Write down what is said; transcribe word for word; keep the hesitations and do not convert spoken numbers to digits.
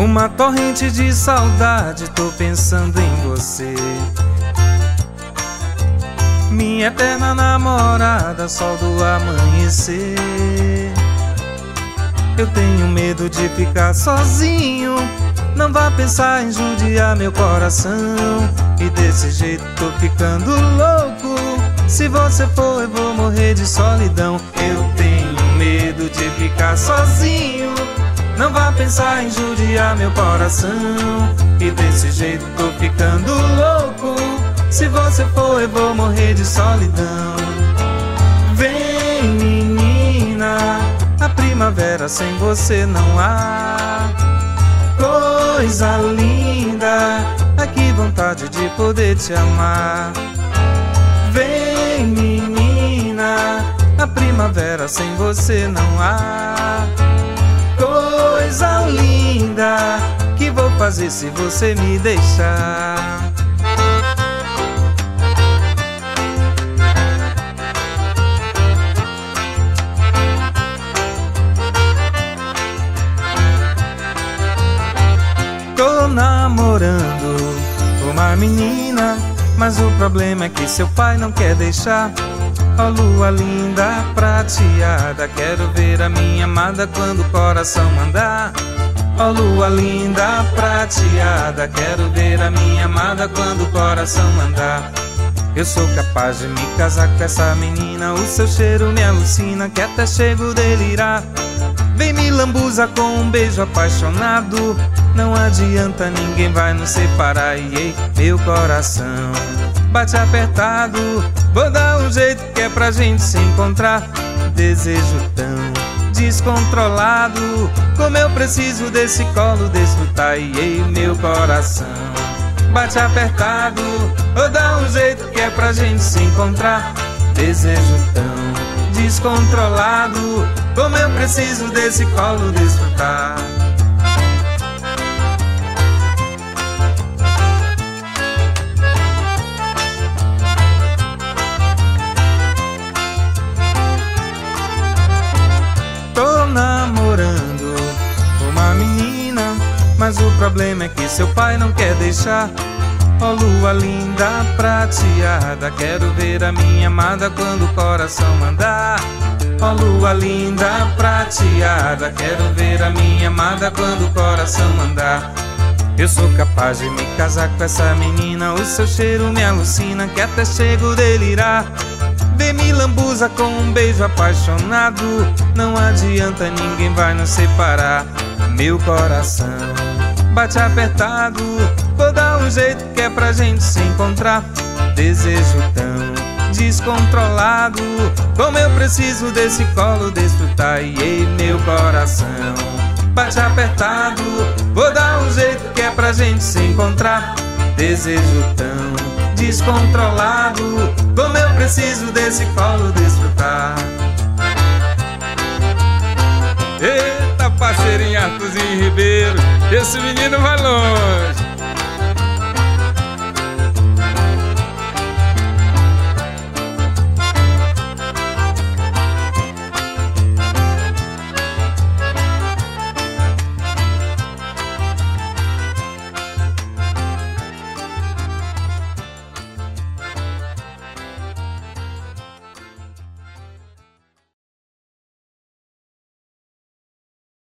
Uma torrente de saudade, tô pensando em você. Minha eterna namorada, sol do amanhecer. Eu tenho medo de ficar sozinho, não vá pensar em judiar meu coração. E desse jeito tô ficando louco, se você for eu vou morrer de solidão. Eu tenho medo de ficar sozinho, não vá pensar em judiar meu coração. E desse jeito tô ficando louco, se você for eu vou morrer de solidão. Vem menina, a primavera sem você não há. Coisa linda, ah, que vontade de poder te amar. Vem menina, a primavera sem você não há. Coisa linda, que vou fazer se você me deixar? Tô namorando uma menina, mas o problema é que seu pai não quer deixar. Ó lua linda prateada, quero ver a minha amada quando o coração mandar. Ó lua linda prateada, quero ver a minha amada quando o coração mandar. Eu sou capaz de me casar com essa menina, o seu cheiro me alucina, que até chego a delirar. Vem me lambuza com um beijo apaixonado, não adianta, ninguém vai nos separar. E ei, meu coração bate apertado, vou dar um jeito que é pra gente se encontrar. Desejo tão descontrolado, como eu preciso desse colo desfrutar. E ei, meu coração bate apertado, vou dar um jeito que é pra gente se encontrar. Desejo tão descontrolado, como eu preciso desse colo desfrutar. Tô namorando uma menina, mas o problema é que seu pai não quer deixar. Ó lua linda prateada, quero ver a minha amada quando o coração mandar. Ó lua linda prateada, quero ver a minha amada quando o coração mandar. Eu sou capaz de me casar com essa menina, o seu cheiro me alucina, que até chego a delirar. Vem me lambuza com um beijo apaixonado, não adianta, ninguém vai nos separar. Meu coração bate apertado, vou dar um jeito que é pra gente se encontrar. Desejo tão descontrolado, como eu preciso desse colo desfrutar. E ei, meu coração bate apertado, vou dar um jeito que é pra gente se encontrar. Desejo tão descontrolado, como eu preciso desse colo desfrutar. Eita, parceirinho Arthurzinho Ribeiro, esse menino vai longe.